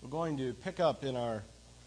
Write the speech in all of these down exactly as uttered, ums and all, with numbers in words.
We're going to pick up in our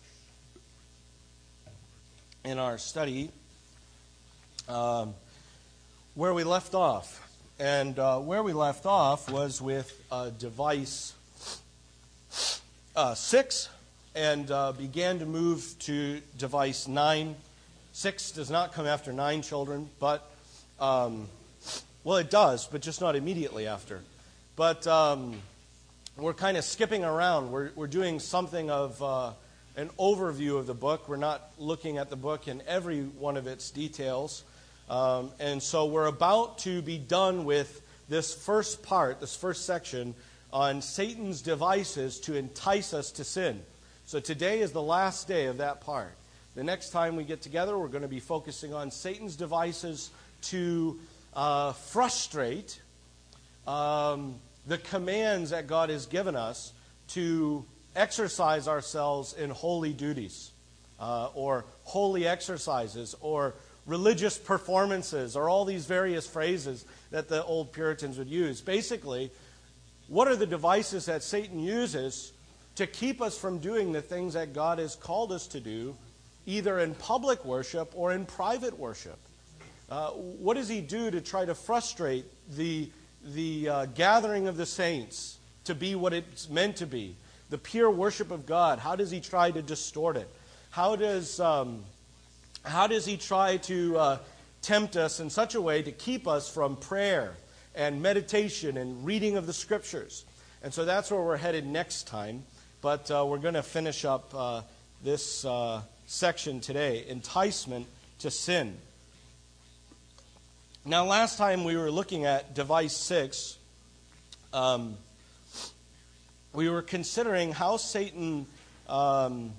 in our study um, where we left off. And uh, where we left off was with uh, device uh, six, and uh, began to move to device nine. Six does not come after nine, children, but, um, well, it does, but just not immediately after. But um, we're kind of skipping around. We're, we're doing something of uh, an overview of the book. We're not looking at the book in every one of its details. Um, and so we're about to be done with this first part, this first section, on Satan's devices to entice us to sin. So today is the last day of that part. The next time we get together, we're going to be focusing on Satan's devices to uh, frustrate um, the commands that God has given us to exercise ourselves in holy duties, uh, or holy exercises, or religious performances, or all these various phrases that the old Puritans would use. Basically, what are the devices that Satan uses to keep us from doing the things that God has called us to do, either in public worship or in private worship? Uh, what does he do to try to frustrate the, the uh, gathering of the saints to be what it's meant to be, the pure worship of God? How does he try to distort it? How does... Um, How does he try to uh, tempt us in such a way to keep us from prayer and meditation and reading of the Scriptures? And so that's where we're headed next time. But uh, we're going to finish up uh, this uh, section today, enticement to sin. Now, last time we were looking at device six, um, we were considering how Satan Um,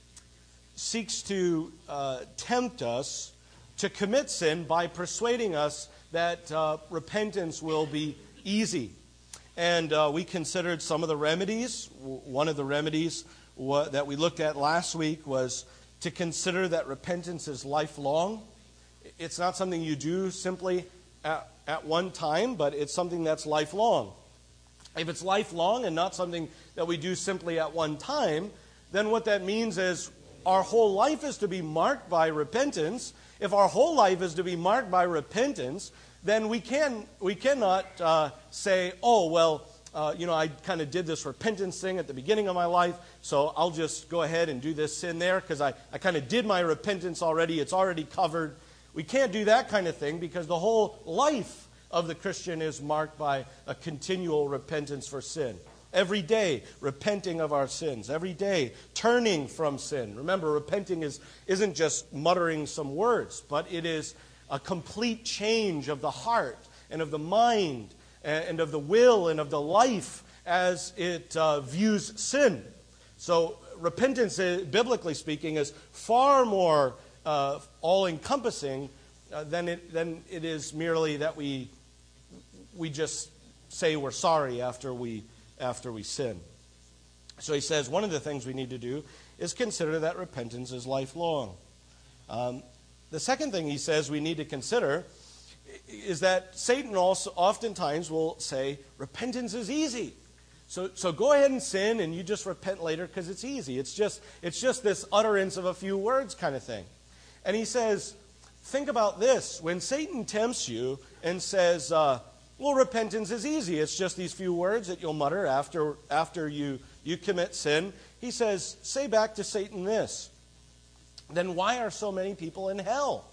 seeks to uh, tempt us to commit sin by persuading us that uh, repentance will be easy. And uh, we considered some of the remedies. One of the remedies wa- that we looked at last week was to consider that repentance is lifelong. It's not something you do simply at, at one time, but it's something that's lifelong. If it's lifelong and not something that we do simply at one time, then what that means is our whole life is to be marked by repentance. If our whole life is to be marked by repentance, then we can we cannot uh, say, oh, well, uh, you know, I kind of did this repentance thing at the beginning of my life, so I'll just go ahead and do this sin there because I, I kind of did my repentance already. It's already covered. We can't do that kind of thing because the whole life of the Christian is marked by a continual repentance for sin. Every day, repenting of our sins. Every day, turning from sin. Remember, repenting is, isn't just muttering some words, but it is a complete change of the heart and of the mind and of the will and of the life as it uh, views sin. So repentance, biblically speaking, is far more uh, all-encompassing uh, than, it, than it is merely that we, we just say we're sorry after we after we sin. So he says one of the things we need to do is consider that repentance is lifelong. Um, the second thing he says we need to consider is that Satan also oftentimes will say repentance is easy. So so go ahead and sin and you just repent later because it's easy. It's just it's just this utterance of a few words kind of thing. And he says, think about this. When Satan tempts you and says, uh, well, repentance is easy. It's just these few words that you'll mutter after after you, you commit sin. He says, say back to Satan this. Then why are so many people in hell?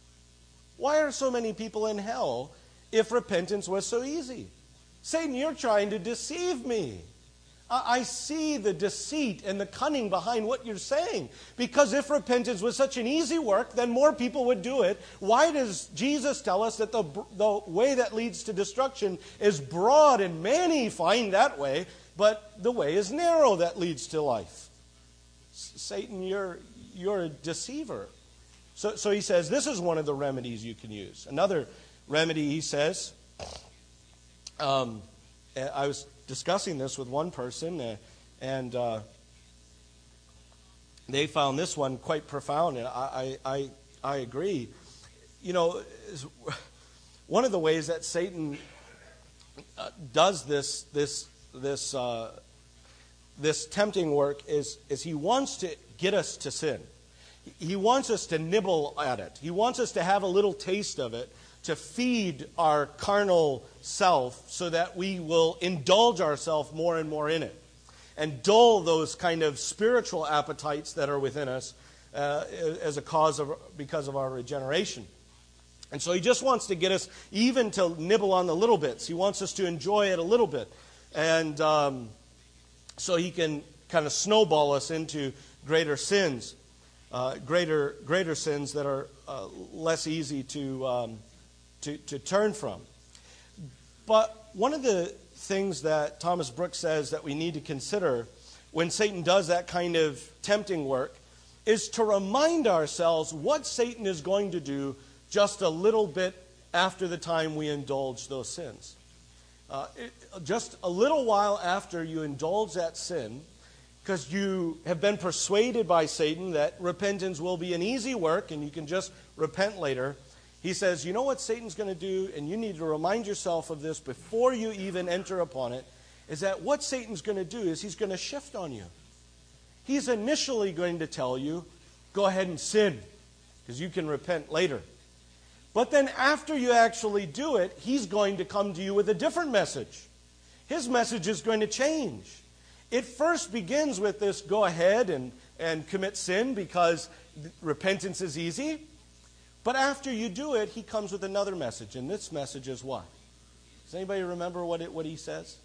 Why are so many people in hell if repentance was so easy? Satan, you're trying to deceive me. I see the deceit and the cunning behind what you're saying. Because if repentance was such an easy work, then more people would do it. Why does Jesus tell us that the, the way that leads to destruction is broad and many find that way, but the way is narrow that leads to life? Satan, you're, you're a deceiver. So, so he says this is one of the remedies you can use. Another remedy, he says, um, I was discussing this with one person, uh, and uh, they found this one quite profound, and I, I, I agree. You know, one of the ways that Satan uh, does this, this, this uh, this tempting work is, is he wants to get us to sin. He wants us to nibble at it. He wants us to have a little taste of it, to feed our carnal self so that we will indulge ourselves more and more in it and dull those kind of spiritual appetites that are within us uh, as a cause of because of our regeneration. And so he just wants to get us even to nibble on the little bits. He wants us to enjoy it a little bit. And um, so he can kind of snowball us into greater sins, uh, greater greater sins that are uh, less easy to, um, to to turn from. But one of the things that Thomas Brooks says that we need to consider when Satan does that kind of tempting work is to remind ourselves what Satan is going to do just a little bit after the time we indulge those sins. Uh, it, just a little while after you indulge that sin, because you have been persuaded by Satan that repentance will be an easy work and you can just repent later, he says, you know what Satan's going to do, and you need to remind yourself of this before you even enter upon it, is that what Satan's going to do is he's going to shift on you. He's initially going to tell you, go ahead and sin, because you can repent later. But then after you actually do it, he's going to come to you with a different message. His message is going to change. It first begins with this, go ahead and, and commit sin because repentance is easy. But after you do it, he comes with another message. And this message is what? Does anybody remember what, it, what he says?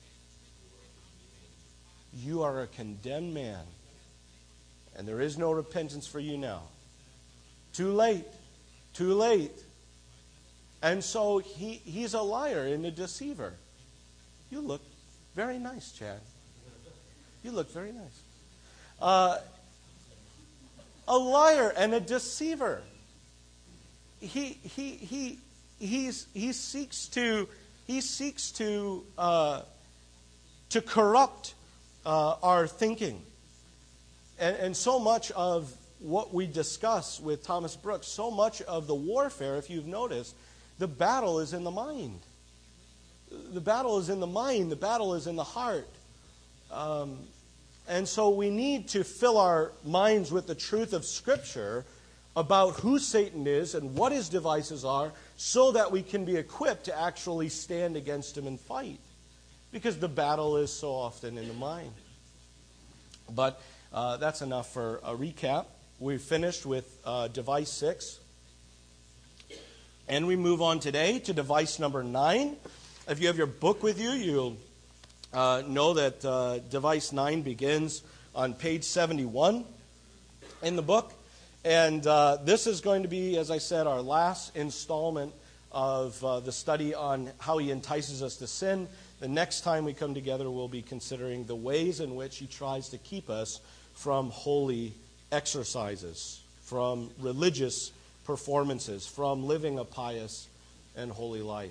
You are a condemned man, and there is no repentance for you now. Too late. Too late. And so he, he's a liar and a deceiver. You look very nice, Chad. You look very nice. Uh, a liar and a deceiver. He he he he's he seeks to he seeks to uh, to corrupt uh, our thinking, and and so much of what we discuss with Thomas Brooks, so much of the warfare, if you've noticed, the battle is in the mind. The battle is in the mind. The battle is in the heart. Um, and so we need to fill our minds with the truth of Scripture about who Satan is and what his devices are so that we can be equipped to actually stand against him and fight. Because the battle is so often in the mind. But uh, that's enough for a recap. We've finished with uh, device six. And we move on today to device number nine. If you have your book with you, you'll uh, know that uh, device nine begins on page seventy-one in the book. And uh, this is going to be, as I said, our last installment of uh, the study on how he entices us to sin. The next time we come together, we'll be considering the ways in which he tries to keep us from holy exercises, from religious performances, from living a pious and holy life.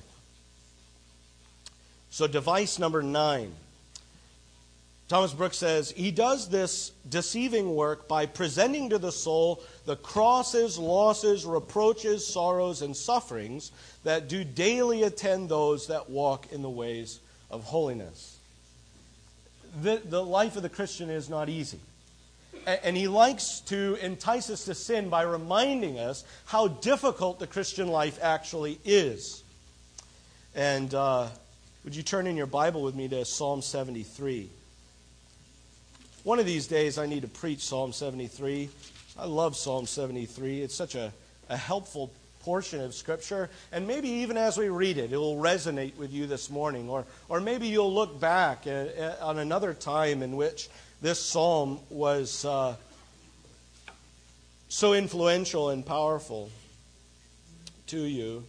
So device number nine. Thomas Brooks says, he does this deceiving work by presenting to the soul the crosses, losses, reproaches, sorrows, and sufferings that do daily attend those that walk in the ways of holiness. The, the life of the Christian is not easy. And he likes to entice us to sin by reminding us how difficult the Christian life actually is. And uh, would you turn in your Bible with me to Psalm seventy-three? One of these days I need to preach Psalm seventy-three. I love Psalm seventy-three. It's such a, a helpful portion of Scripture. And maybe even as we read it, it will resonate with you this morning. Or, or maybe you'll look back at, at, on another time in which this psalm was uh, so influential and powerful to you.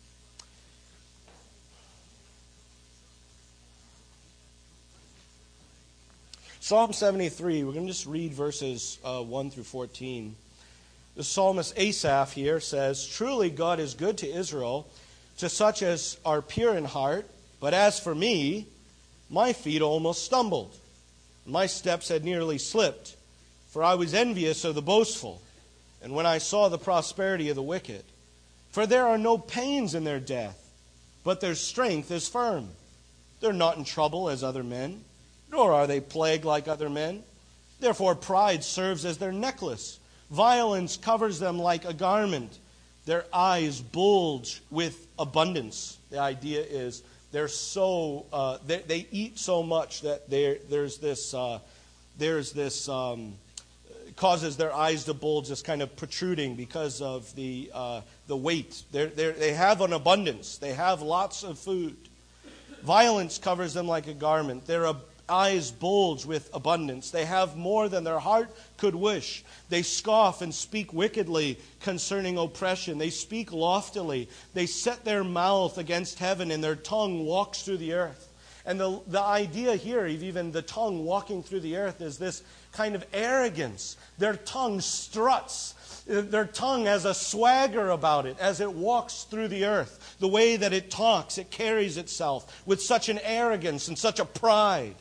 Psalm seventy-three, we're going to just read verses uh, one through fourteen. The psalmist Asaph here says, "Truly God is good to Israel, to such as are pure in heart. But as for me, my feet almost stumbled. My steps had nearly slipped, for I was envious of the boastful, and when I saw the prosperity of the wicked. For there are no pains in their death, but their strength is firm. They're not in trouble as other men, nor are they plagued like other men. Therefore pride serves as their necklace. Violence covers them like a garment. Their eyes bulge with abundance. The idea is they're so uh, they, they eat so much that there's this uh, there's this um, causes their eyes to bulge, this kind of protruding because of the uh, the weight. They're, they're, they have an abundance. They have lots of food. Violence covers them like a garment. Their ab- eyes bulge with abundance. They have more than their heart could wish. They scoff and speak wickedly concerning oppression. They speak loftily. They set their mouth against heaven, and their tongue walks through the earth. And the, the idea here, even the tongue walking through the earth, is this kind of arrogance. Their tongue struts. Their tongue has a swagger about it as it walks through the earth. The way that it talks, it carries itself with such an arrogance and such a pride.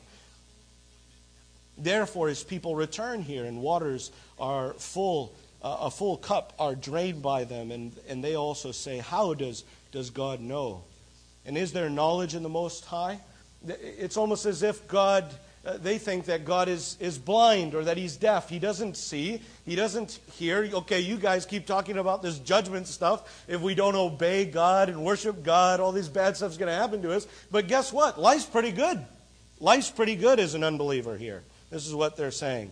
Therefore, his people return here, and waters are full, uh, a full cup are drained by them, and, and they also say, how does, does God know? And is there knowledge in the Most High? It's almost as if God, uh, they think that God is, is blind or that he's deaf. He doesn't see. He doesn't hear. Okay, you guys keep talking about this judgment stuff. If we don't obey God and worship God, all this bad stuff's going to happen to us. But guess what? Life's pretty good. Life's pretty good as an unbeliever here. This is what they're saying.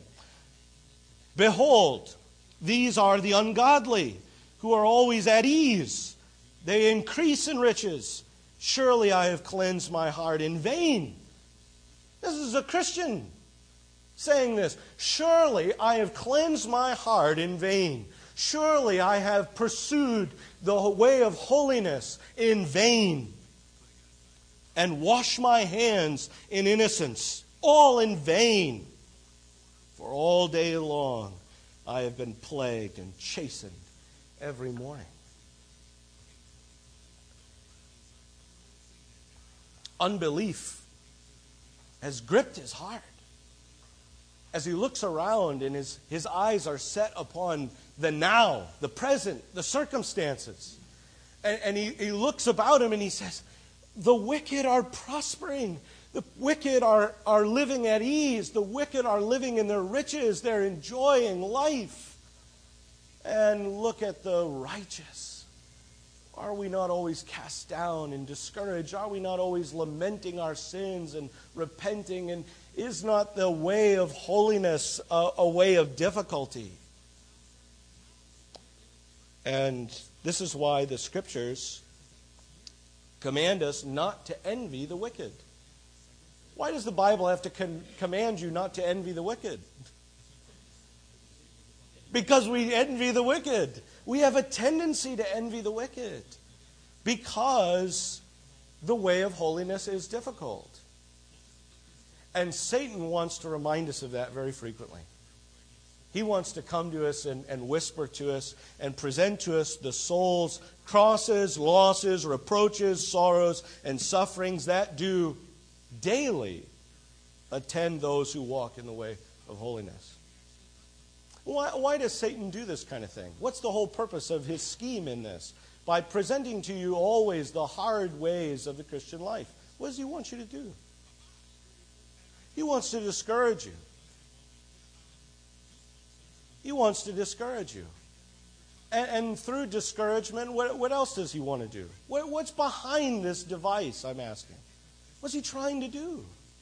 Behold, these are the ungodly, who are always at ease. They increase in riches. Surely I have cleansed my heart in vain. This is a Christian saying this. Surely I have cleansed my heart in vain. Surely I have pursued the way of holiness in vain. And washed my hands in innocence. All in vain. For all day long I have been plagued and chastened every morning. Unbelief has gripped his heart. As he looks around and his, his eyes are set upon the now, the present, the circumstances. And, and he, he looks about him and he says, the wicked are prospering. The wicked are, are living at ease. The wicked are living in their riches. They're enjoying life. And look at the righteous. Are we not always cast down and discouraged? Are we not always lamenting our sins and repenting? And is not the way of holiness a, a way of difficulty? And this is why the Scriptures command us not to envy the wicked. Why does the Bible have to con- command you not to envy the wicked? Because we envy the wicked. We have a tendency to envy the wicked because the way of holiness is difficult. And Satan wants to remind us of that very frequently. He wants to come to us and, and whisper to us and present to us the soul's crosses, losses, reproaches, sorrows, and sufferings that do daily attend those who walk in the way of holiness. Why, why does Satan do this kind of thing? What's the whole purpose of his scheme in this? By presenting to you always the hard ways of the Christian life. What does he want you to do? He wants to discourage you. He wants to discourage you. And, and through discouragement, what, what else does he want to do? What, what's behind this device, I'm asking? What's he trying to do?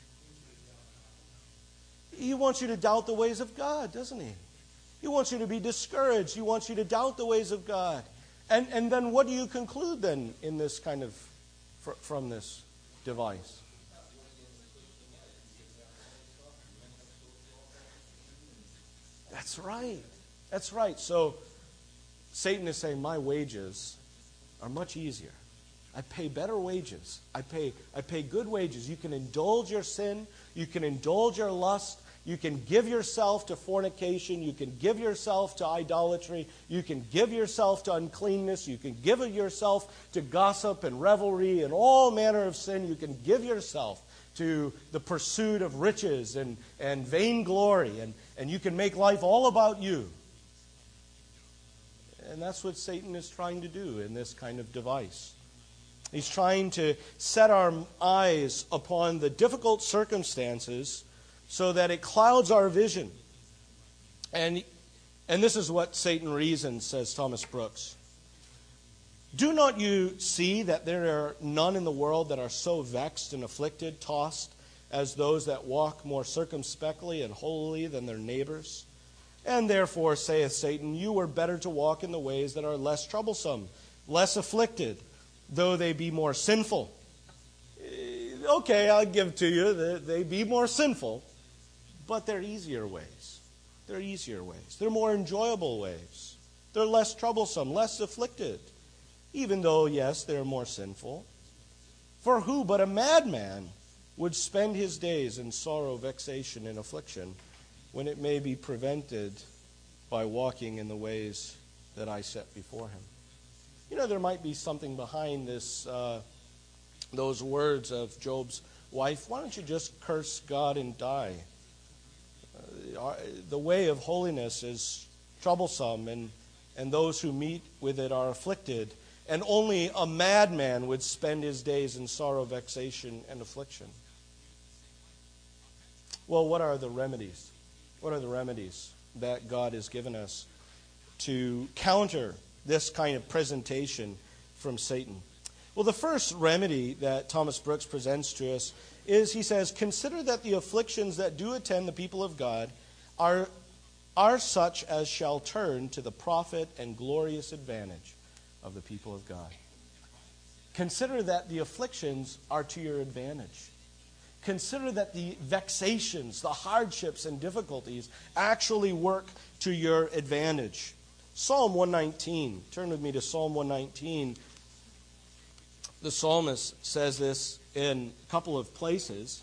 He wants you to doubt the ways of God, doesn't he? He wants you to be discouraged. He wants you to doubt the ways of God. And, and then what do you conclude then in this kind of, fr- from this device? That's right. That's right. So Satan is saying, my wages are much easier. I pay better wages. I pay, I pay good wages. You can indulge your sin. You can indulge your lust. You can give yourself to fornication. You can give yourself to idolatry. You can give yourself to uncleanness. You can give yourself to gossip and revelry and all manner of sin. You can give yourself to the pursuit of riches and, and vainglory. And, and you can make life all about you. And that's what Satan is trying to do in this kind of device. He's trying to set our eyes upon the difficult circumstances so that it clouds our vision. And, and this is what Satan reasons, says Thomas Brooks. Do not you see that there are none in the world that are so vexed and afflicted, tossed, as those that walk more circumspectly and holily than their neighbors? And therefore, saith Satan, you were better to walk in the ways that are less troublesome, less afflicted, though they be more sinful. Okay, I'll give to you that they be more sinful, but they're easier ways. They're easier ways. They're more enjoyable ways. They're less troublesome, less afflicted, even though, yes, they're more sinful. For who but a madman would spend his days in sorrow, vexation, and affliction, when it may be prevented by walking in the ways that I set before him? You know, there might be something behind this, uh, those words of Job's wife. Why don't you just curse God and die? Uh, the way of holiness is troublesome, and, and those who meet with it are afflicted. And only a madman would spend his days in sorrow, vexation, and affliction. Well, what are the remedies? What are the remedies that God has given us to counter this kind of presentation from Satan? Well, the first remedy that Thomas Brooks presents to us is, he says, consider that the afflictions that do attend the people of God are, are such as shall turn to the profit and glorious advantage of the people of God. Consider that the afflictions are to your advantage. Consider that the vexations, the hardships and difficulties actually work to your advantage. Psalm one nineteen. Turn with me to Psalm one nineteen. The psalmist says this in a couple of places.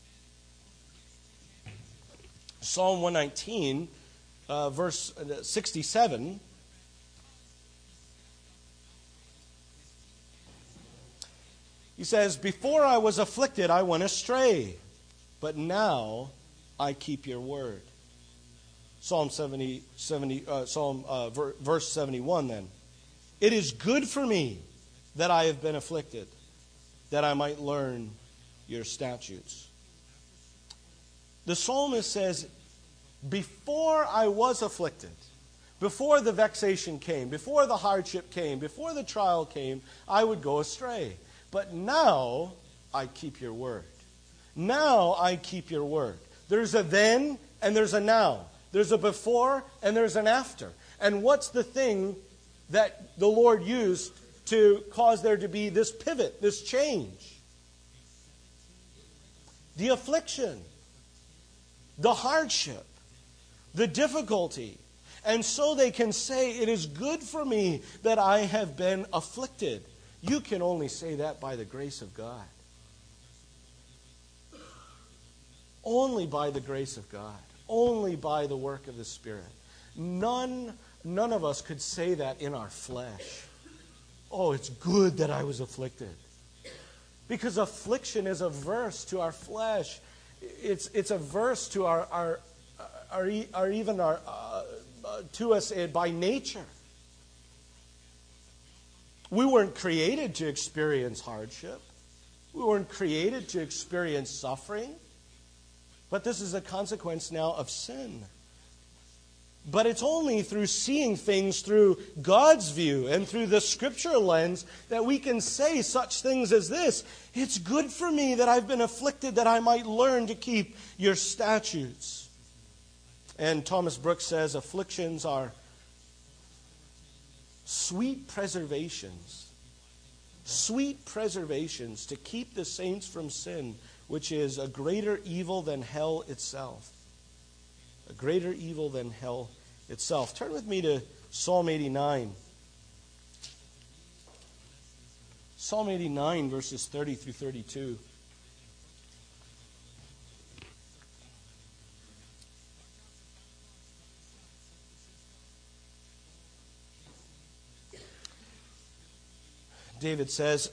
Psalm one nineteen, uh, verse sixty-seven. He says, before I was afflicted, I went astray, but now I keep your word. Psalm seventy, seventy, uh, Psalm uh, ver, verse seventy-one then. It is good for me that I have been afflicted, that I might learn your statutes. The psalmist says, before I was afflicted, before the vexation came, before the hardship came, before the trial came, I would go astray. But now I keep your word. Now I keep your word. There's a then and there's a now. There's a before and there's an after. And what's the thing that the Lord used to cause there to be this pivot, this change? The affliction, the hardship, the difficulty. And so they can say, it is good for me that I have been afflicted. You can only say that by the grace of God. Only by the grace of God. Only by the work of the Spirit. None, none of us could say that in our flesh. Oh, it's good that I was afflicted. Because affliction is averse to our flesh. It's, it's averse to our, our, our, our even our, uh, uh, to us by nature. We weren't created to experience hardship. We weren't created to experience suffering. But this is a consequence now of sin. But it's only through seeing things through God's view and through the Scripture lens that we can say such things as this. It's good for me that I've been afflicted, that I might learn to keep your statutes. And Thomas Brooks says afflictions are sweet preservations. Sweet preservations to keep the saints from sin, which is a greater evil than hell itself. A greater evil than hell itself. Turn with me to Psalm eighty-nine. Psalm eighty-nine, verses thirty through thirty-two. David says,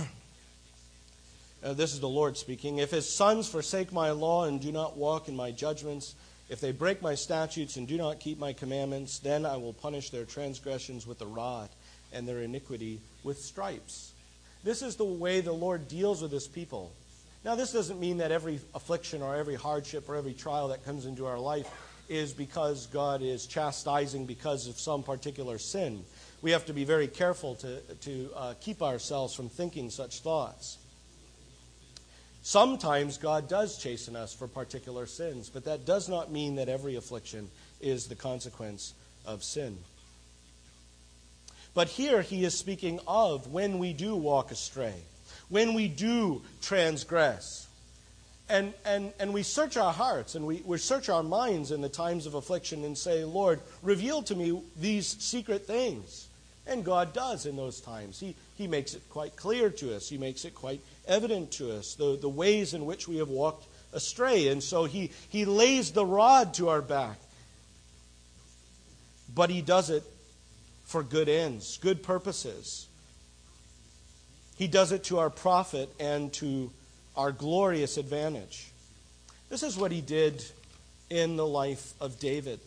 uh, this is the Lord speaking, if his sons forsake my law and do not walk in my judgments, if they break my statutes and do not keep my commandments, then I will punish their transgressions with the rod and their iniquity with stripes. This is the way the Lord deals with his people. Now, this doesn't mean that every affliction or every hardship or every trial that comes into our life is because God is chastising because of some particular sin. We have to be very careful to, to uh, keep ourselves from thinking such thoughts. Sometimes God does chasten us for particular sins, but that does not mean that every affliction is the consequence of sin. But here he is speaking of when we do walk astray, when we do transgress. And, and, and we search our hearts and we, we search our minds in the times of affliction and say, Lord, reveal to me these secret things. And God does in those times. He, he makes it quite clear to us. He makes it quite evident to us, the, the ways in which we have walked astray. And so he, he lays the rod to our back. But he does it for good ends, good purposes. He does it to our profit and to our glorious advantage. This is what he did in the life of David.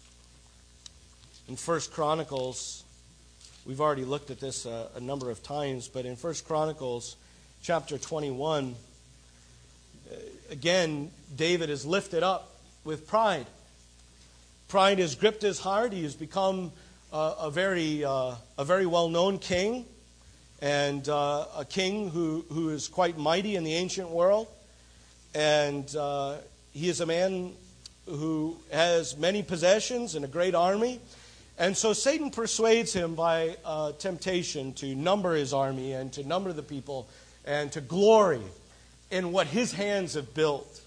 In First Chronicles, we've already looked at this a, a number of times, but in First Chronicles chapter twenty-one, again, David is lifted up with pride. Pride has gripped his heart. He has become uh, a very uh, a very well-known king, and uh, a king who, who is quite mighty in the ancient world. And uh, he is a man who has many possessions and a great army. And so Satan persuades him by uh, temptation to number his army and to number the people and to glory in what his hands have built.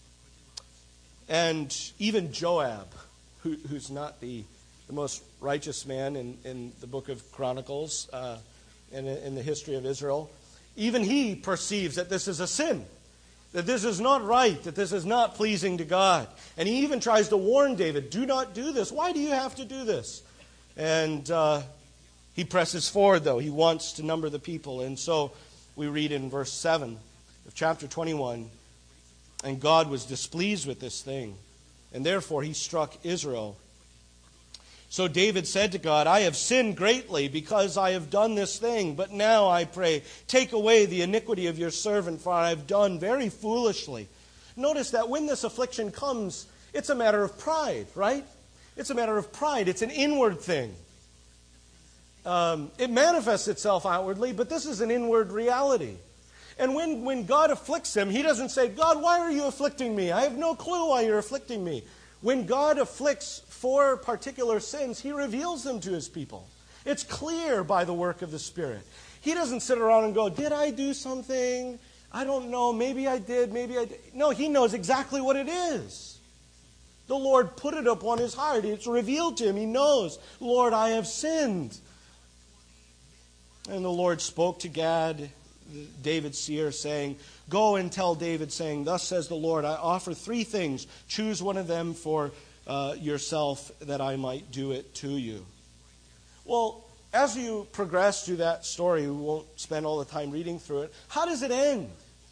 And even Joab, who, who's not the, the most righteous man in, in the book of Chronicles, uh, in, in the history of Israel, even he perceives that this is a sin, that this is not right, that this is not pleasing to God. And he even tries to warn David, do not do this. Why do you have to do this? And uh, he presses forward, though. He wants to number the people. And so we read in verse seven of chapter twenty-one, and God was displeased with this thing, and therefore he struck Israel. So David said to God, I have sinned greatly because I have done this thing. But now I pray, take away the iniquity of your servant, for I have done very foolishly. Notice that when this affliction comes, it's a matter of pride, right? It's a matter of pride. It's an inward thing. Um, it manifests itself outwardly, but this is an inward reality. And when, when God afflicts him, he doesn't say, God, why are you afflicting me? I have no clue why you're afflicting me. When God afflicts for particular sins, he reveals them to his people. It's clear by the work of the Spirit. He doesn't sit around and go, did I do something? I don't know. Maybe I did. Maybe I did. No, he knows exactly what it is. The Lord put it upon his heart. It's revealed to him. He knows, Lord, I have sinned. And the Lord spoke to Gad, David's seer, saying, go and tell David, saying, thus says the Lord, I offer three things. Choose one of them for uh, yourself, that I might do it to you. Well, as you progress through that story, we won't spend all the time reading through it. How does it end?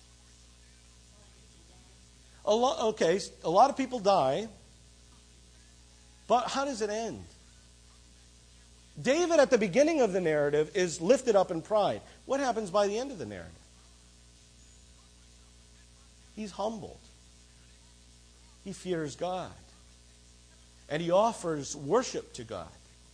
A lo- okay, a lot of people die, but how does it end? David, at the beginning of the narrative, is lifted up in pride. What happens by the end of the narrative? He's humbled. He fears God. And he offers worship to God.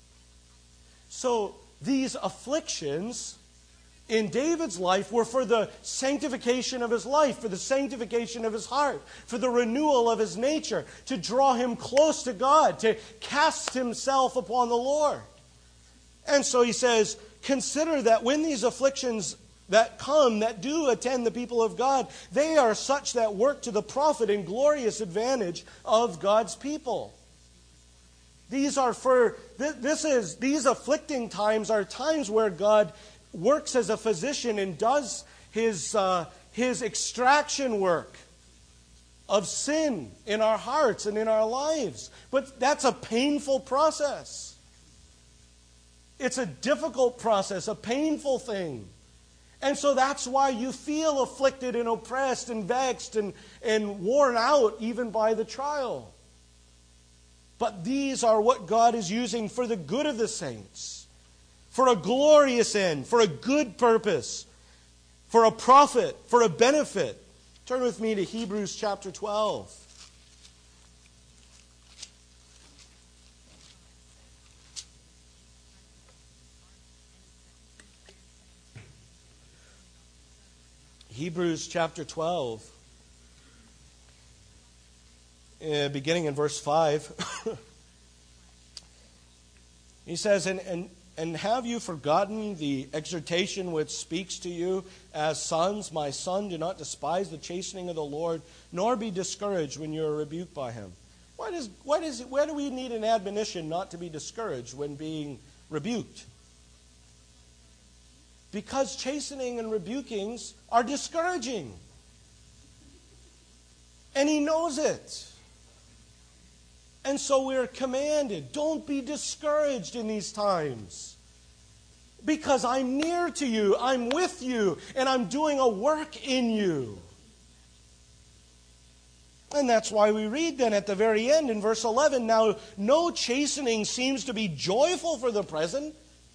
So these afflictions in David's life were for the sanctification of his life, for the sanctification of his heart, for the renewal of his nature, to draw him close to God, to cast himself upon the Lord. And so he says, consider that when these afflictions that come, that do attend the people of God, they are such that work to the profit and glorious advantage of God's people. These are for, this is, these afflicting times are times where God works as a physician and does his, uh, his extraction work of sin in our hearts and in our lives. But that's a painful process. It's a difficult process, a painful thing. And so that's why you feel afflicted and oppressed and vexed and, and worn out even by the trial. But these are what God is using for the good of the saints, for a glorious end, for a good purpose. for a profit, for a benefit. Turn with me to Hebrews chapter twelve. Hebrews chapter twelve, uh, beginning in verse five. He says, and, and, and have you forgotten the exhortation which speaks to you as sons? My son, do not despise the chastening of the Lord, nor be discouraged when you are rebuked by him. Why does, why does it, why do we need an admonition not to be discouraged when being rebuked? Because chastening and rebukings are discouraging. And he knows it. And so we're commanded, don't be discouraged in these times. Because I'm near to you, I'm with you, and I'm doing a work in you. And that's why we read then at the very end in verse eleven, now no chastening seems to be joyful for the present,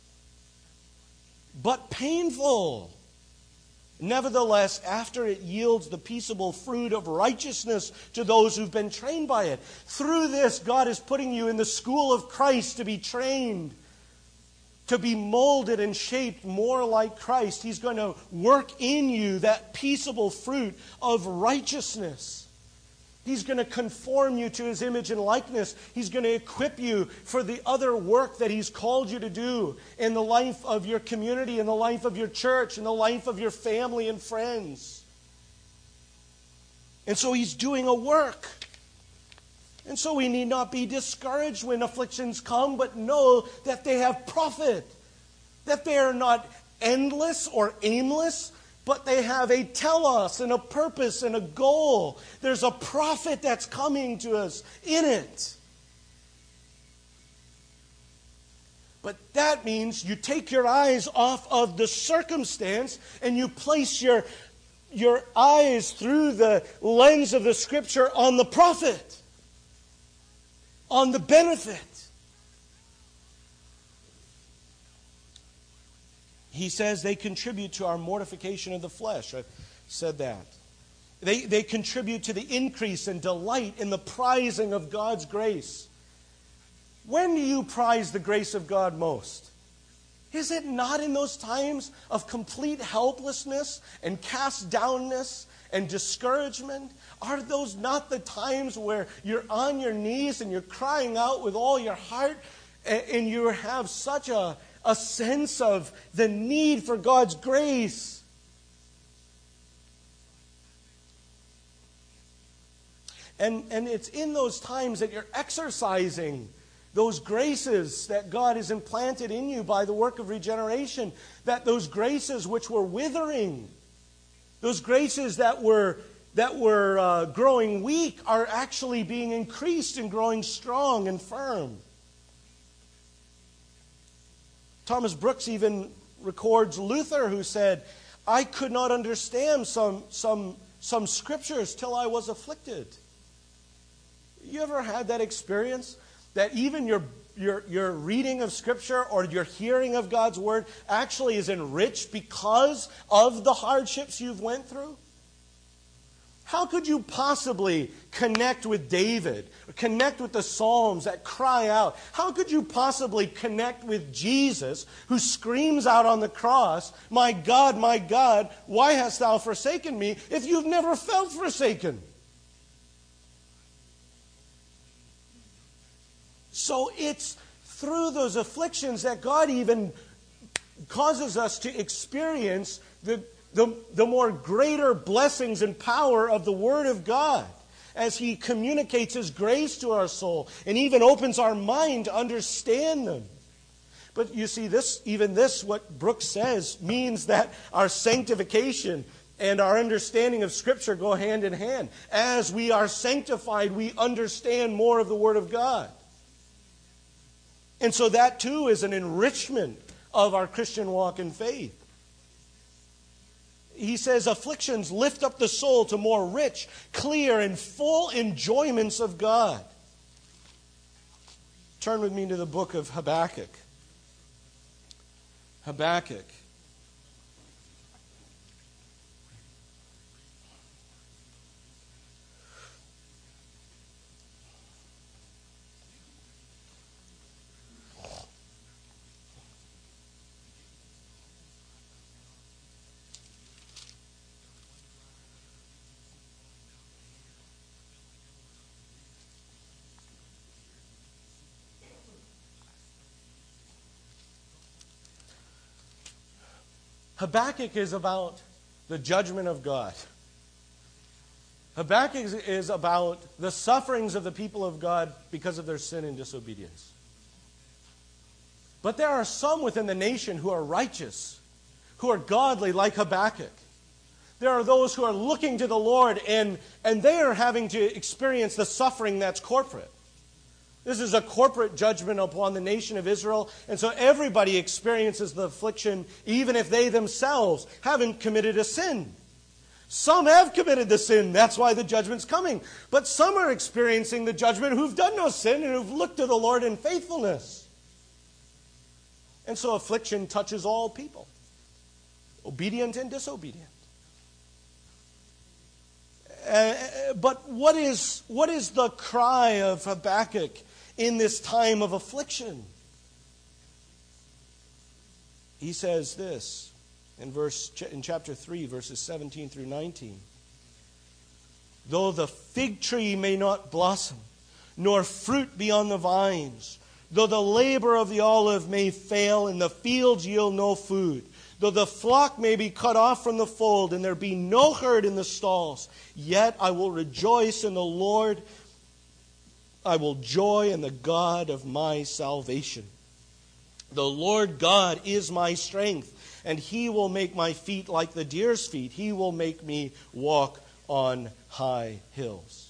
but painful. Nevertheless, after it yields the peaceable fruit of righteousness to those who've been trained by it. Through this, God is putting you in the school of Christ to be trained, to be molded and shaped more like Christ. He's going to work in you that peaceable fruit of righteousness. He's going to conform you to His image and likeness. He's going to equip you for the other work that He's called you to do in the life of your community, in the life of your church, in the life of your family and friends. And so He's doing a work. And so we need not be discouraged when afflictions come, but know that they have profit. That they are not endless or aimless, but they have a telos and a purpose and a goal. There's a profit that's coming to us in it. But that means you take your eyes off of the circumstance and you place your, your eyes through the lens of the Scripture on the profit, on the benefit. He says they contribute to our mortification of the flesh. I've said that. They, they contribute to the increase and delight in the prizing of God's grace. When do you prize the grace of God most? Is it not in those times of complete helplessness and cast downness and discouragement? Are those not the times where you're on your knees and you're crying out with all your heart and, and you have such a A sense of the need for God's grace? And, and it's in those times that you're exercising those graces that God has implanted in you by the work of regeneration, that those graces which were withering, those graces that were, that were uh, growing weak are actually being increased and growing strong and firm. Thomas Brooks even records Luther, who said, I could not understand some, some, some scriptures till I was afflicted. You ever had that experience? That even your, your, your reading of Scripture or your hearing of God's Word actually is enriched because of the hardships you've went through? How could you possibly connect with David, or connect with the Psalms that cry out? How could you possibly connect with Jesus, who screams out on the cross, my God, my God, why hast thou forsaken me, if you've never felt forsaken? So it's through those afflictions that God even causes us to experience the The, the more greater blessings and power of the Word of God as He communicates His grace to our soul and even opens our mind to understand them. But you see, this, even this, what Brooks says, means that our sanctification and our understanding of Scripture go hand in hand. As we are sanctified, we understand more of the Word of God. And so that too is an enrichment of our Christian walk in faith. He says afflictions lift up the soul to more rich, clear, and full enjoyments of God. Turn with me to the book of Habakkuk. Habakkuk. Habakkuk is about the judgment of God. Habakkuk is about the sufferings of the people of God because of their sin and disobedience. But there are some within the nation who are righteous, who are godly like Habakkuk. There are those who are looking to the Lord, and, and they are having to experience the suffering that's corporate. This is a corporate judgment upon the nation of Israel, and so everybody experiences the affliction, even if they themselves haven't committed a sin. Some have committed the sin, that's why the judgment's coming. But some are experiencing the judgment who've done no sin and who've looked to the Lord in faithfulness. And so affliction touches all people, obedient and disobedient. Uh, but what is, what is the cry of Habakkuk in this time of affliction? He says this in verse in chapter three, verses seventeen through nineteen. Though the fig tree may not blossom, nor fruit be on the vines, though the labor of the olive may fail, and the fields yield no food, though the flock may be cut off from the fold, and there be no herd in the stalls, yet I will rejoice in the Lord. I will joy in the God of my salvation. The Lord God is my strength, and He will make my feet like the deer's feet. He will make me walk on high hills.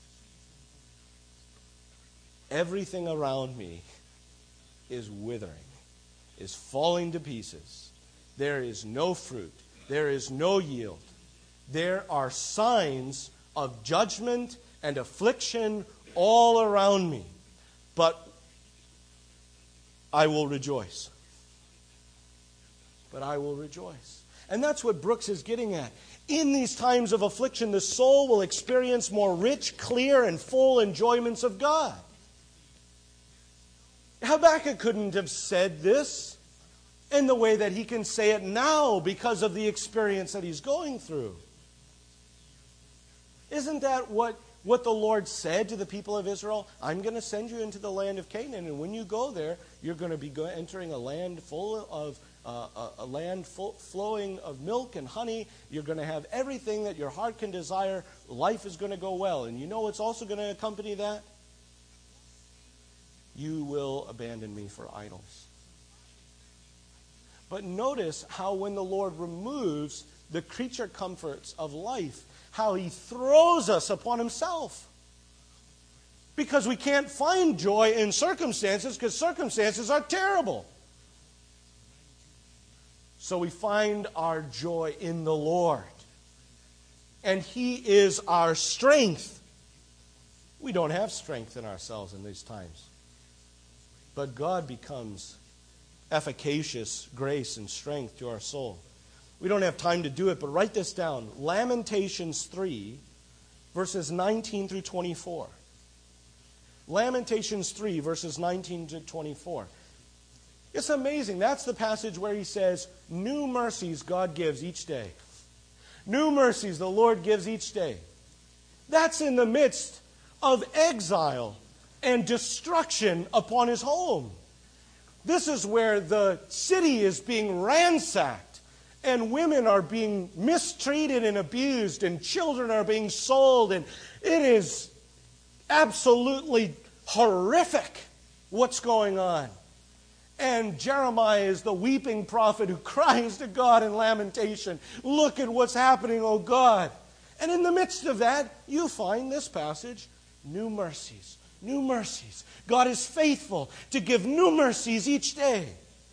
Everything around me is withering, is falling to pieces. There is no fruit. There is no yield. There are signs of judgment and affliction all around me. But I will rejoice. But I will rejoice. And that's what Brooks is getting at. In these times of affliction, the soul will experience more rich, clear, and full enjoyments of God. Habakkuk couldn't have said this in the way that he can say it now because of the experience that he's going through. Isn't that what, what the Lord said to the people of Israel? I'm going to send you into the land of Canaan, and when you go there, you're going to be go- entering a land full of uh, a, a land full, flowing of milk and honey. You're going to have everything that your heart can desire. Life is going to go well. And you know what's also going to accompany that? You will abandon me for idols. But notice how when the Lord removes the creature comforts of life, how He throws us upon Himself. Because we can't find joy in circumstances, because circumstances are terrible. So we find our joy in the Lord. And He is our strength. We don't have strength in ourselves in these times. But God becomes efficacious grace and strength to our soul. We don't have time to do it, but write this down. Lamentations three, verses nineteen through twenty-four. Lamentations three, verses nineteen to twenty-four. It's amazing. That's the passage where he says, new mercies God gives each day. New mercies the Lord gives each day. That's in the midst of exile and destruction upon his home. This is where the city is being ransacked, and women are being mistreated and abused, and children are being sold, and it is absolutely horrific what's going on. And Jeremiah is the weeping prophet who cries to God in lamentation, look at what's happening, O God. And in the midst of that, you find this passage, new mercies. New mercies. God is faithful to give new mercies each day.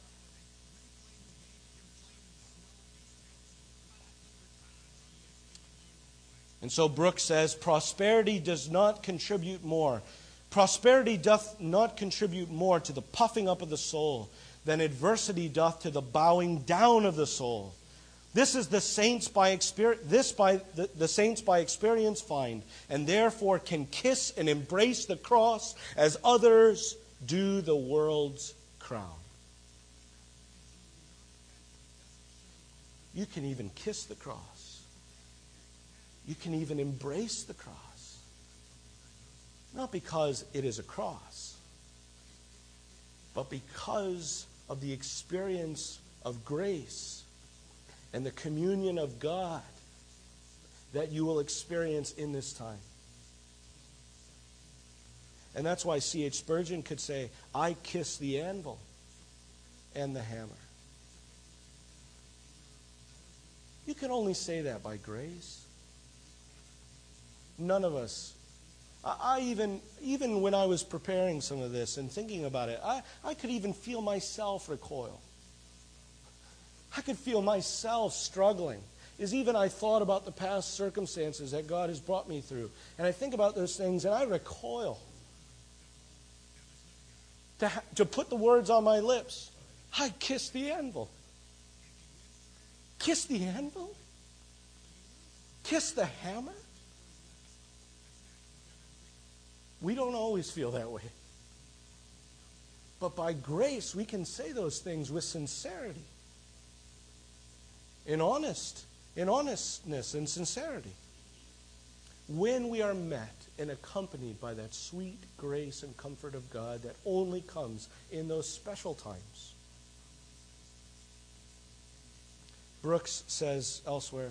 And so Brooks says, prosperity does not contribute more. Prosperity doth not contribute more to the puffing up of the soul than adversity doth to the bowing down of the soul. This is the saints by experience. This by the, the saints by experience find, and therefore can kiss and embrace the cross as others do the world's crown. You can even kiss the cross. You can even embrace the cross, not because it is a cross, but because of the experience of grace and the communion of God that you will experience in this time. And that's why C H Spurgeon could say, I kiss the anvil and the hammer. You can only say that by grace. None of us. I, I even, even when I was preparing some of this and thinking about it, I, I could even feel myself recoil. I could feel myself struggling. As even I thought about the past circumstances that God has brought me through. And I think about those things and I recoil. To, ha- to put the words on my lips, I kiss the anvil. Kiss the anvil? Kiss the hammer? We don't always feel that way. But by grace, we can say those things with sincerity. In honest, in honestness and sincerity. When we are met and accompanied by that sweet grace and comfort of God that only comes in those special times. Brooks says elsewhere,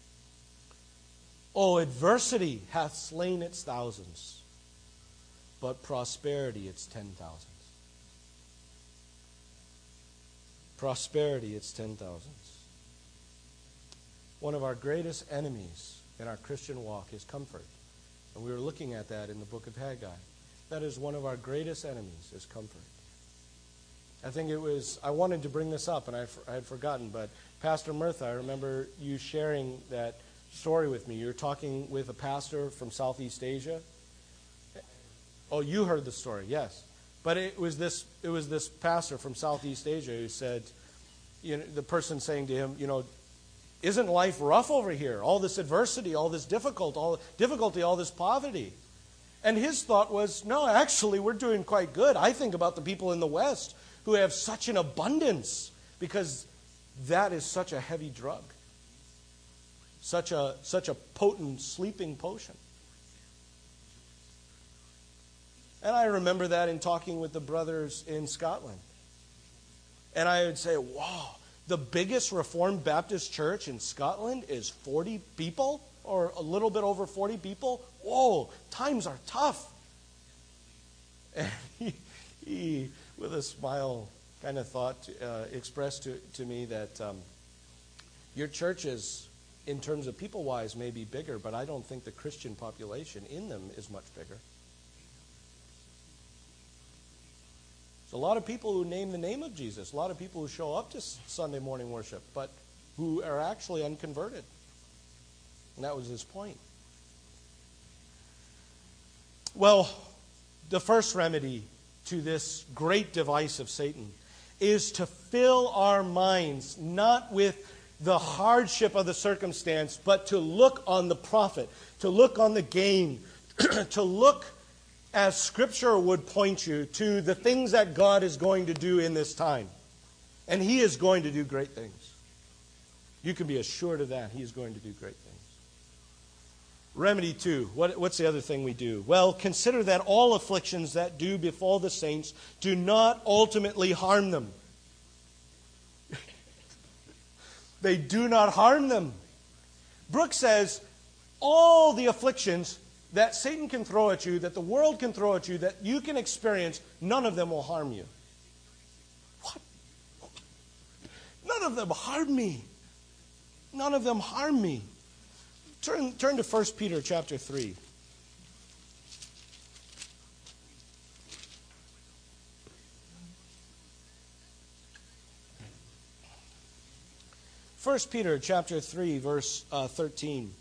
"Oh, adversity hath slain its thousands, but prosperity its ten thousands." Prosperity its ten thousands. One of our greatest enemies in our Christian walk is comfort. And we were looking at that in the book of Haggai. That is one of our greatest enemies, is comfort. I think it was, I wanted to bring this up, and I, I had forgotten, but Pastor Murtha, I remember you sharing that story with me. You were talking with a pastor from Southeast Asia. Oh, you heard the story, yes. But it was this, it was this pastor from Southeast Asia who said, you know, the person saying to him, you know, isn't life rough over here? All this adversity, all this difficult, all difficulty, all this poverty. And his thought was, no, actually, we're doing quite good. I think about the people in the West who have such an abundance because that is such a heavy drug. Such a, such a potent sleeping potion. And I remember that in talking with the brothers in Scotland. And I would say, wow, the biggest Reformed Baptist church in Scotland is forty people, or a little bit over forty people. Whoa, times are tough. And he, he with a smile, kind of thought, uh, expressed to, to me that um, your churches, in terms of people-wise, may be bigger, but I don't think the Christian population in them is much bigger. There's a lot of people who name the name of Jesus, a lot of people who show up to Sunday morning worship, but who are actually unconverted. And that was his point. Well, the first remedy to this great device of Satan is to fill our minds not with the hardship of the circumstance, but to look on the profit, to look on the gain, to look, as Scripture would point you, to the things that God is going to do in this time. And He is going to do great things. You can be assured of that. He is going to do great things. Remedy two. What, what's the other thing we do? Well, consider that all afflictions that do befall the saints do not ultimately harm them. They do not harm them. Brooks says, all the afflictions that Satan can throw at you, that the world can throw at you, that you can experience, none of them will harm you. What? None of them harm me. None of them harm me. Turn, turn to First Peter chapter three. First Peter chapter three, verse uh, thirteen.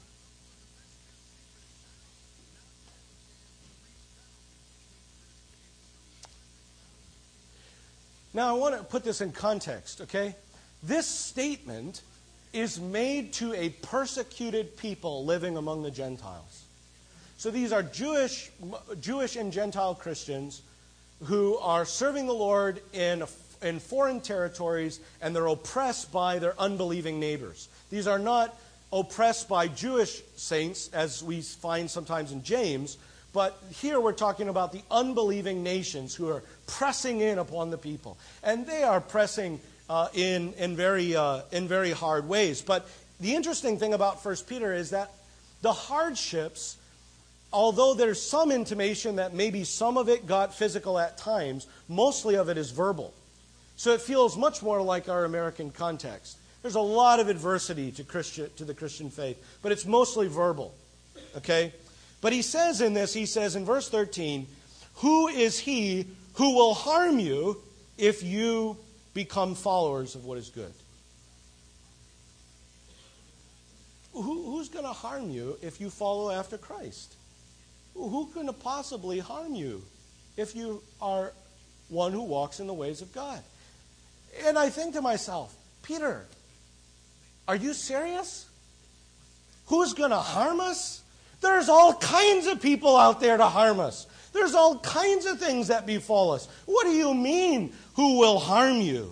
Now, I want to put this in context, okay? This statement is made to a persecuted people living among the Gentiles. So these are Jewish, Jewish and Gentile Christians who are serving the Lord in, in foreign territories, and they're oppressed by their unbelieving neighbors. These are not oppressed by Jewish saints, as we find sometimes in James, but here we're talking about the unbelieving nations who are pressing in upon the people. And they are pressing uh, in, in, very, uh, in very hard ways. But the interesting thing about First Peter is that the hardships, although there's some intimation that maybe some of it got physical at times, mostly of it is verbal. So it feels much more like our American context. There's a lot of adversity to Christian, to the Christian faith, but it's mostly verbal. Okay? But he says in this, he says in verse thirteen, who is he who will harm you if you become followers of what is good? Who, who's going to harm you if you follow after Christ? Who can possibly harm you if you are one who walks in the ways of God? And I think to myself, Peter, are you serious? Who's going to harm us? There's all kinds of people out there to harm us. There's all kinds of things that befall us. What do you mean, who will harm you?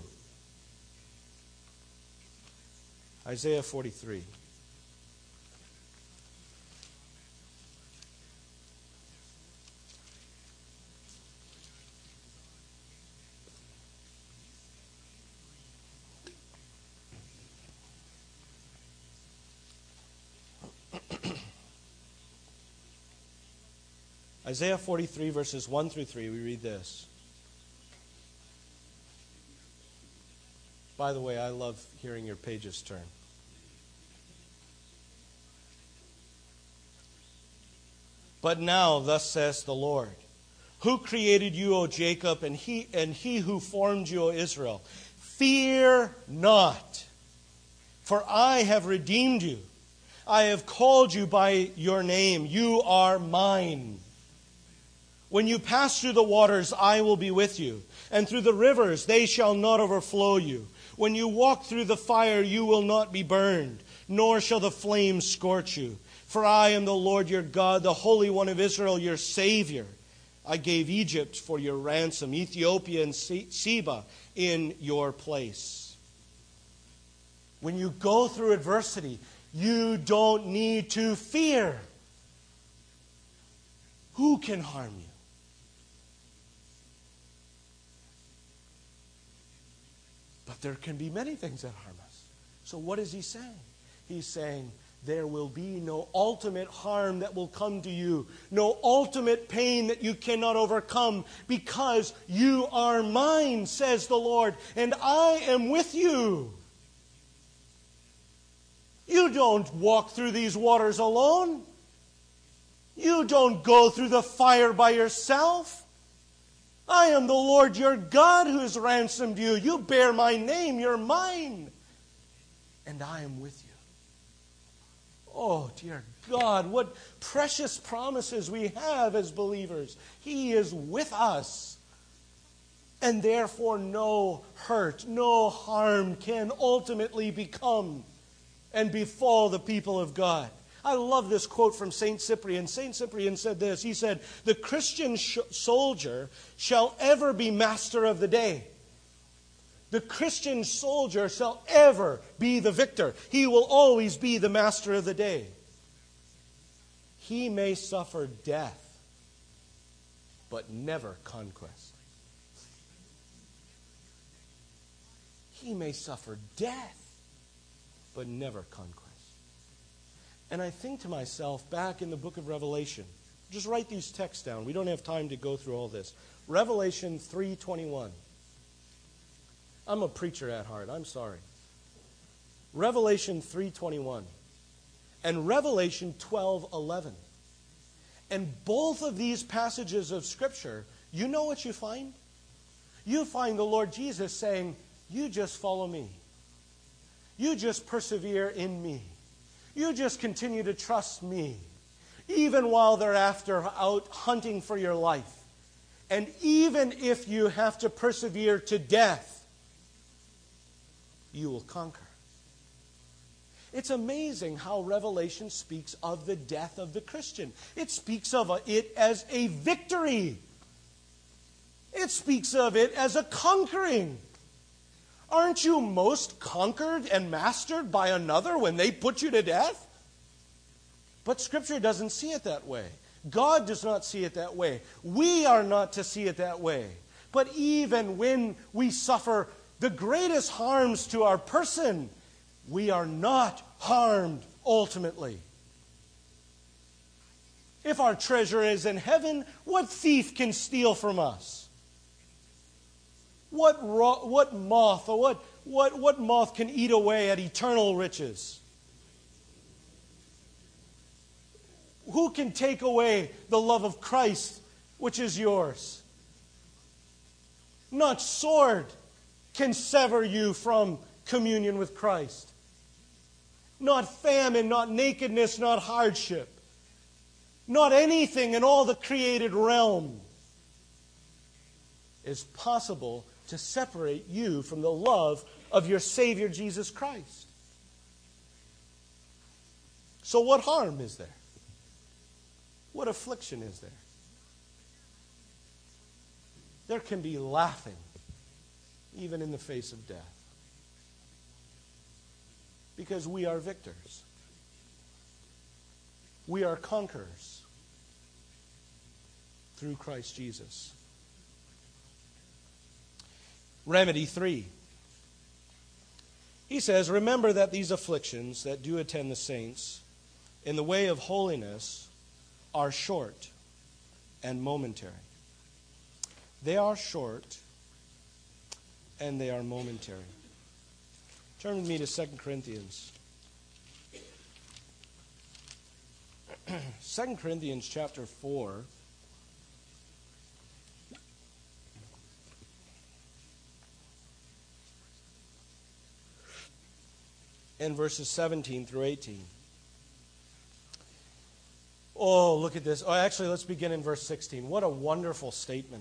Isaiah forty-three. Isaiah forty-three, verses one through three, we read this. By the way, I love hearing your pages turn. But now, thus says the Lord, who created you, O Jacob, and he, and he who formed you, O Israel? Fear not, for I have redeemed you. I have called you by your name. You are mine. When you pass through the waters, I will be with you. And through the rivers, they shall not overflow you. When you walk through the fire, you will not be burned, nor shall the flames scorch you. For I am the Lord your God, the Holy One of Israel, your Savior. I gave Egypt for your ransom, Ethiopia and Seba in your place. When you go through adversity, you don't need to fear. Who can harm you? But there can be many things that harm us. So what is he saying? He's saying there will be no ultimate harm that will come to you, no ultimate pain that you cannot overcome, because you are mine, says the Lord, and I am with you. You don't walk through these waters alone. You don't go through the fire by yourself. I am the Lord your God who has ransomed you. You bear my name. You're mine. And I am with you. Oh, dear God, what precious promises we have as believers. He is with us. And therefore no hurt, no harm can ultimately become and befall the people of God. I love this quote from Saint Cyprian. Saint Cyprian said this. He said, the Christian sh- soldier shall ever be master of the day. The Christian soldier shall ever be the victor. He will always be the master of the day. He may suffer death, but never conquest. He may suffer death, but never conquest. And I think to myself, back in the book of Revelation, just write these texts down. We don't have time to go through all this. Revelation three twenty-one. I'm a preacher at heart. I'm sorry. Revelation three twenty-one. And Revelation twelve eleven. And both of these passages of Scripture, you know what you find? You find the Lord Jesus saying, you just follow me. You just persevere in me. You just continue to trust me, even while they're after out hunting for your life. And even if you have to persevere to death, you will conquer. It's amazing how Revelation speaks of the death of the Christian. It speaks of it as a victory. It speaks of it as a conquering. Aren't you most conquered and mastered by another when they put you to death? But Scripture doesn't see it that way. God does not see it that way. We are not to see it that way. But even when we suffer the greatest harms to our person, we are not harmed ultimately. If our treasure is in heaven, what thief can steal from us? What ro- what moth or what, what, what moth can eat away at eternal riches? Who can take away the love of Christ, which is yours? Not sword can sever you from communion with Christ. Not famine, not nakedness, not hardship. Not anything in all the created realm is possible to separate you from the love of your Savior Jesus Christ. So what harm is there? What affliction is there? There can be laughing, even in the face of death. Because we are victors. We are conquerors through Christ Jesus. Remedy three. He says, remember that these afflictions that do attend the saints in the way of holiness are short and momentary. They are short and they are momentary. Turn with me to Second Corinthians. Second Corinthians chapter four. And verses seventeen through eighteen. Oh, look at this. Oh, actually, let's begin in verse sixteen. What a wonderful statement.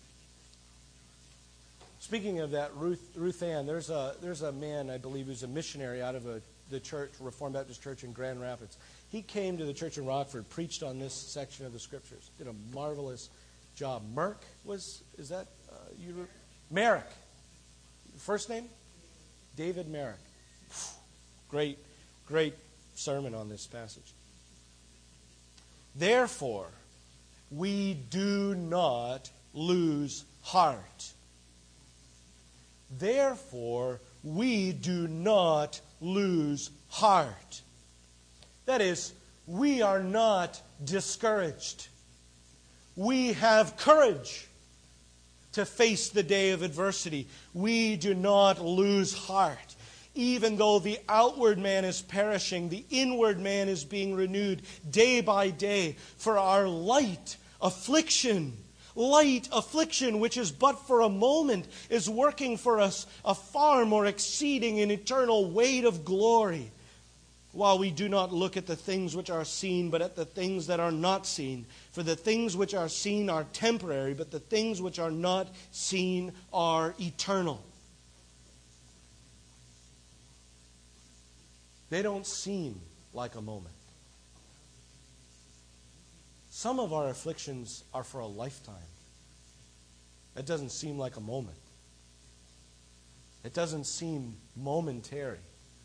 Speaking of that, Ruth, Ruth Ann, there's a, there's a man, I believe, who's a missionary out of a, the church, Reformed Baptist Church in Grand Rapids. He came to the church in Rockford, preached on this section of the Scriptures. Did a marvelous job. Merck was, is that, uh, you? Merrick. First name? David Merrick. Great, great sermon on this passage. Therefore, we do not lose heart. Therefore, we do not lose heart. That is, we are not discouraged. We have courage to face the day of adversity. We do not lose heart. Even though the outward man is perishing, the inward man is being renewed day by day. For our light affliction, light affliction, which is but for a moment, is working for us a far more exceeding and eternal weight of glory. While we do not look at the things which are seen, but at the things that are not seen. For the things which are seen are temporary, but the things which are not seen are eternal. They don't seem like a moment. Some of our afflictions are for a lifetime. It doesn't seem like a moment. It doesn't seem momentary.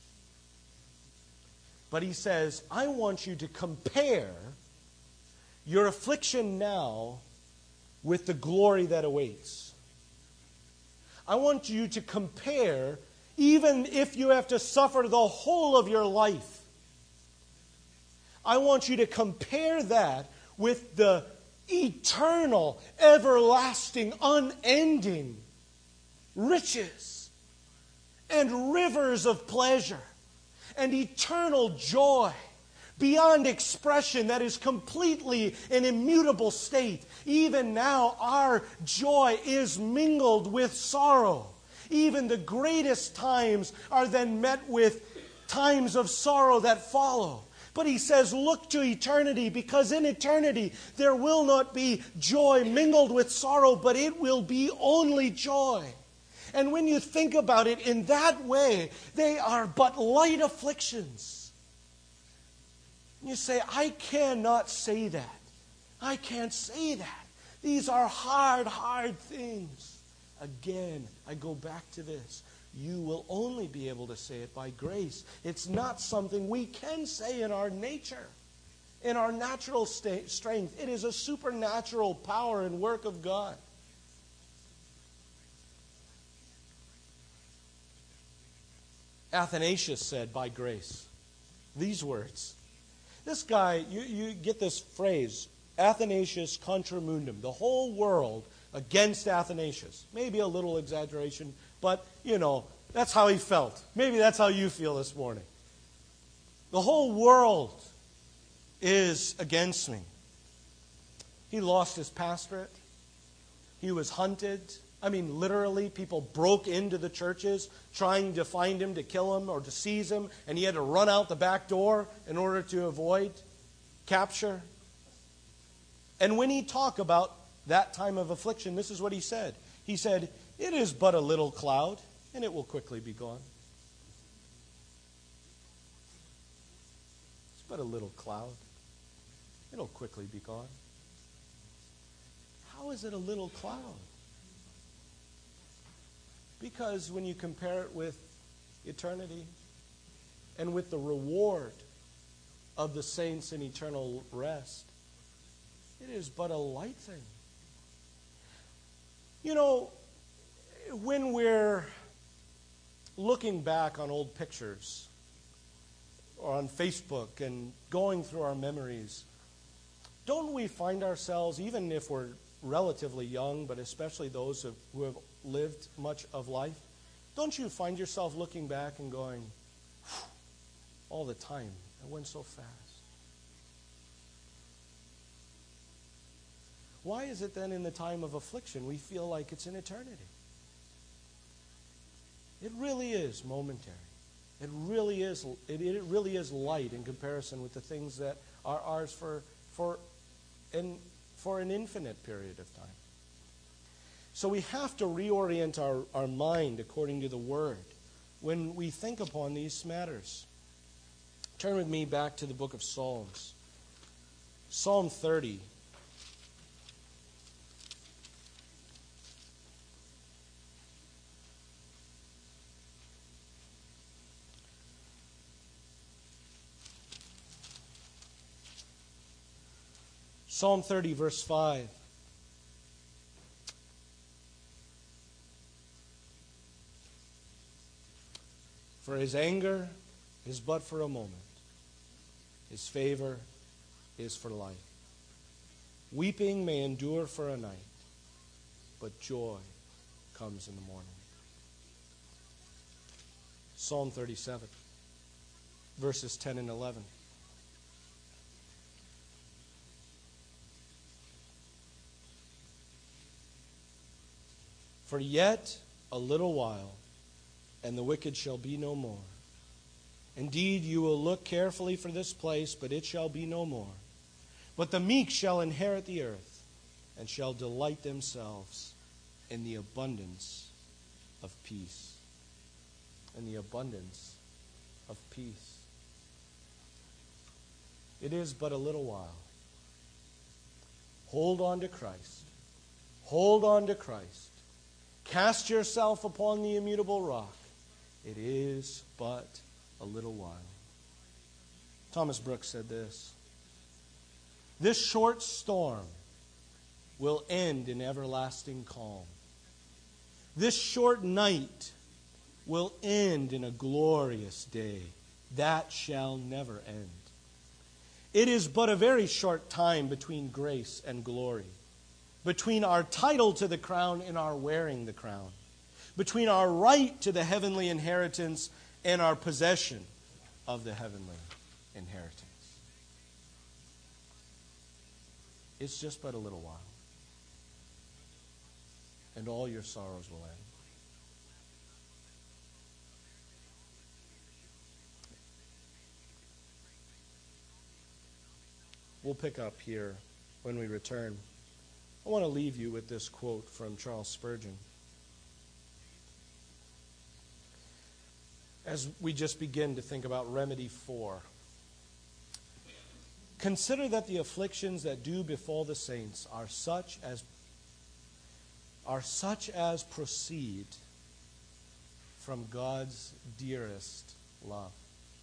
But he says, I want you to compare your affliction now with the glory that awaits. I want you to compare, even if you have to suffer the whole of your life, I want you to compare that with the eternal, everlasting, unending riches and rivers of pleasure and eternal joy beyond expression that is completely an immutable state. Even now, our joy is mingled with sorrow. Even the greatest times are then met with times of sorrow that follow. But he says, look to eternity, because in eternity there will not be joy mingled with sorrow, but it will be only joy. And when you think about it in that way, they are but light afflictions. You say, I cannot say that. I can't say that. These are hard, hard things. Again, I go back to this. You will only be able to say it by grace. It's not something we can say in our nature, in our natural sta- strength. It is a supernatural power and work of God. Athanasius said, by grace, these words. This guy, you, you get this phrase, Athanasius contra mundum, the whole world against Athanasius. Maybe a little exaggeration, but, you know, that's how he felt. Maybe that's how you feel this morning. The whole world is against me. He lost his pastorate. He was hunted. I mean, literally, people broke into the churches trying to find him, to kill him, or to seize him, and he had to run out the back door in order to avoid capture. And when he talked about that time of affliction, this is what he said. He said, "It is but a little cloud, and it will quickly be gone." It's but a little cloud. It'll quickly be gone. How is it a little cloud? Because when you compare it with eternity and with the reward of the saints in eternal rest, it is but a light thing. You know, when we're looking back on old pictures or on Facebook and going through our memories, don't we find ourselves, even if we're relatively young, but especially those who have lived much of life, don't you find yourself looking back and going, all the time, it went so fast? Why is it then in the time of affliction we feel like it's an eternity? It really is momentary. It really is, it, it really is light in comparison with the things that are ours for, for, an, for an infinite period of time. So we have to reorient our, our mind according to the Word when we think upon these matters. Turn with me back to the book of Psalms. Psalm thirty. Psalm thirty, verse five. For his anger is but for a moment. His favor is for life. Weeping may endure for a night, but joy comes in the morning. Psalm thirty-seven, verses ten and eleven. For yet a little while, and the wicked shall be no more. Indeed, you will look carefully for this place, but it shall be no more. But the meek shall inherit the earth, and shall delight themselves in the abundance of peace. In the abundance of peace. It is but a little while. Hold on to Christ. Hold on to Christ. Cast yourself upon the immutable rock. It is but a little while. Thomas Brooks said this: this short storm will end in everlasting calm. This short night will end in a glorious day that shall never end. It is but a very short time between grace and glory, between our title to the crown and our wearing the crown, between our right to the heavenly inheritance and our possession of the heavenly inheritance. It's just but a little while, and all your sorrows will end. We'll pick up here when we return. I want to leave you with this quote from Charles Spurgeon. As we just begin to think about remedy four, consider that the afflictions that do befall the saints are such as are such as proceed from God's dearest love.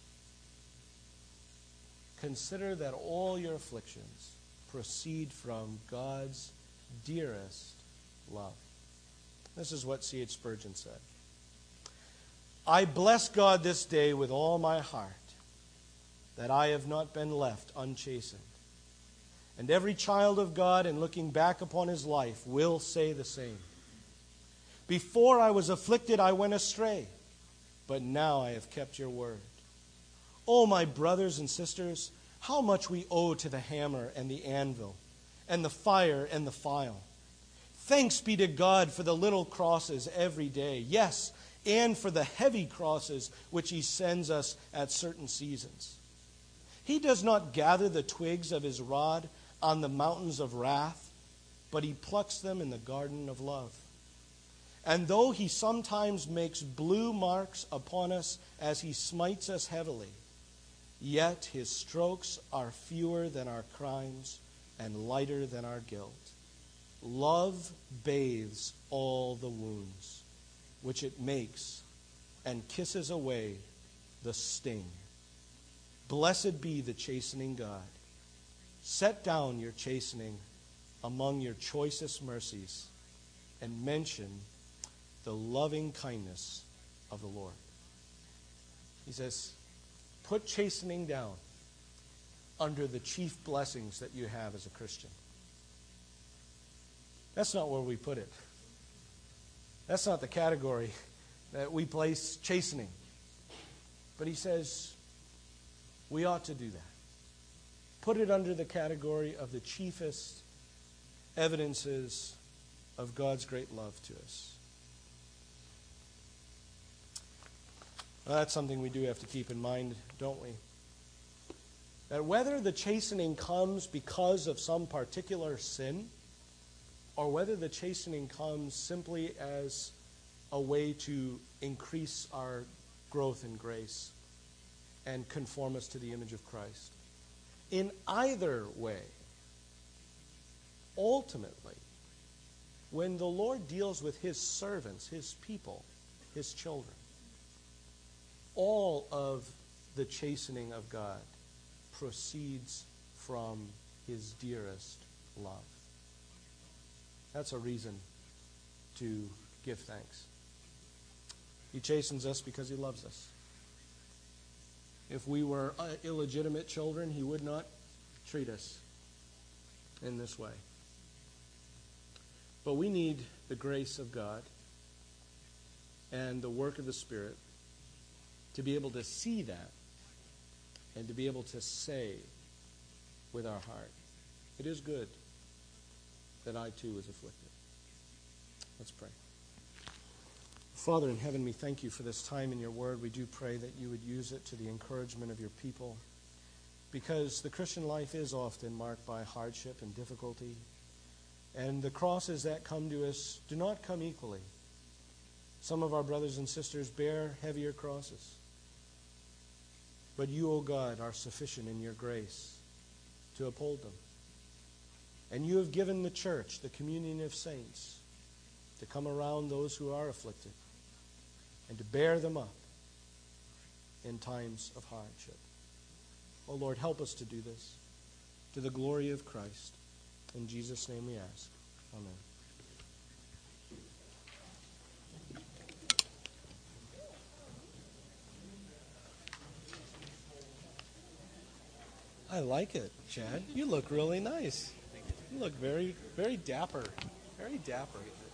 Consider that all your afflictions proceed from God's dearest love. This is what C H Spurgeon said. I bless God this day with all my heart that I have not been left unchastened. And every child of God, in looking back upon his life, will say the same. Before I was afflicted, I went astray, but now I have kept your word. Oh, my brothers and sisters, how much we owe to the hammer and the anvil, and the fire and the file. Thanks be to God for the little crosses every day, yes, and for the heavy crosses which he sends us at certain seasons. He does not gather the twigs of his rod on the mountains of wrath, but he plucks them in the garden of love. And though he sometimes makes blue marks upon us as he smites us heavily, yet his strokes are fewer than our crimes and lighter than our guilt. Love bathes all the wounds which it makes and kisses away the sting. Blessed be the chastening God. Set down your chastening among your choicest mercies and mention the loving kindness of the Lord. He says, put chastening down under the chief blessings that you have as a Christian. That's not where we put it. That's not the category that we place chastening. But he says we ought to do that. Put it under the category of the chiefest evidences of God's great love to us. Well, that's something we do have to keep in mind, don't we? That whether the chastening comes because of some particular sin, or whether the chastening comes simply as a way to increase our growth in grace and conform us to the image of Christ. In either way, ultimately, when the Lord deals with his servants, his people, his children, all of the chastening of God proceeds from his dearest love. That's a reason to give thanks. He chastens us because he loves us. If we were illegitimate children, he would not treat us in this way. But we need the grace of God and the work of the Spirit to be able to see that and to be able to say with our heart, it is good that I too was afflicted. Let's pray. Father in heaven, we thank you for this time in your word. We do pray that you would use it to the encouragement of your people, because the Christian life is often marked by hardship and difficulty, and the crosses that come to us do not come equally. Some of our brothers and sisters bear heavier crosses, but you, O God, are sufficient in your grace to uphold them. And you have given the church, the communion of saints, to come around those who are afflicted and to bear them up in times of hardship. Oh Lord, help us to do this to the glory of Christ. In Jesus' name we ask. Amen. I like it, Chad. You look really nice. You look very, very dapper. Very dapper.